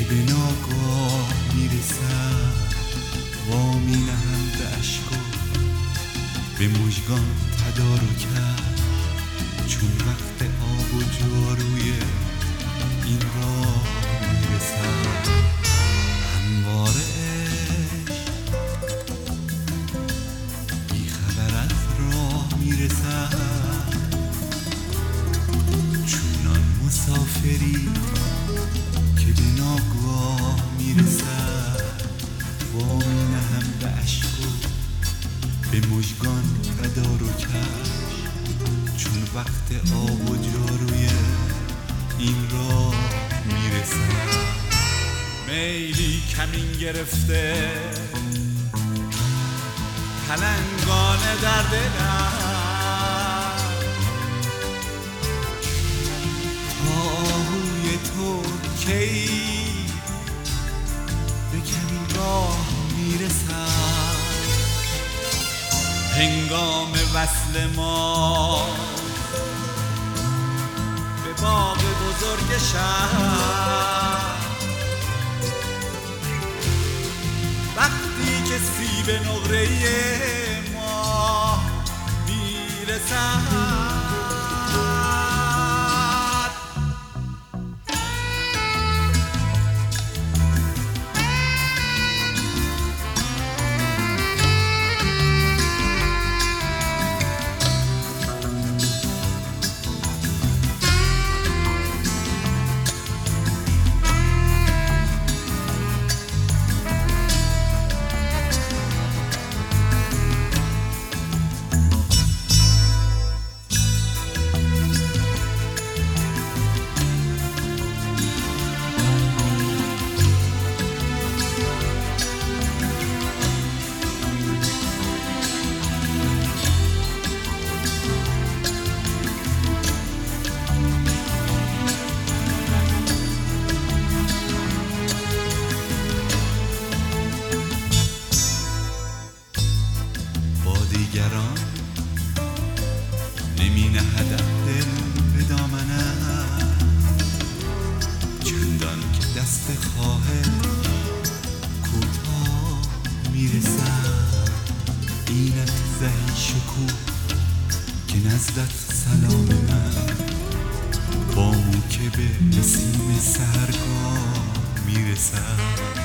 به ناگاه میرسد وامی نهند اشکو به مژگان تدارکت چون وقت آب و جاروی این راه میرسد همواره عشق بی خبر از راه میرسد چونان مسافری که به ناگاه میرسد وامی نهم به اشکو به مژگان تدارکش چون وقت آب و جاروی این راه میرسد میلی کمین گرفته پلنگانه در دلم آهوی تو کی به کمینگاه میرسد هنگام وصل ما به باغ بزرگ شهر وقتی که سیب نقره ما میرسد دیگران نمی نهدم دل به دامنم چندان که دست خواهش کوتاه میرسد اینت زهی شکوه که نزدت سلام من با مو که به نسیم سحرگاه میرسد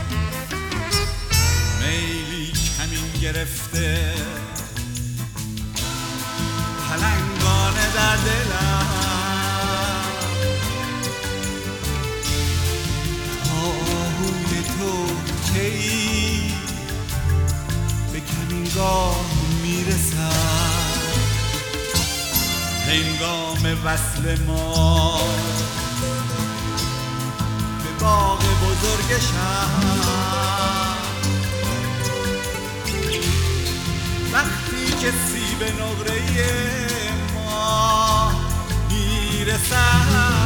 میلی کمین گرفته پلنگانه در دلم آهوی تو کی به کمینگاه میرسد هنگام وصل ما به باغ بزرگ شهر وقتی که سیب نقره ما میرسد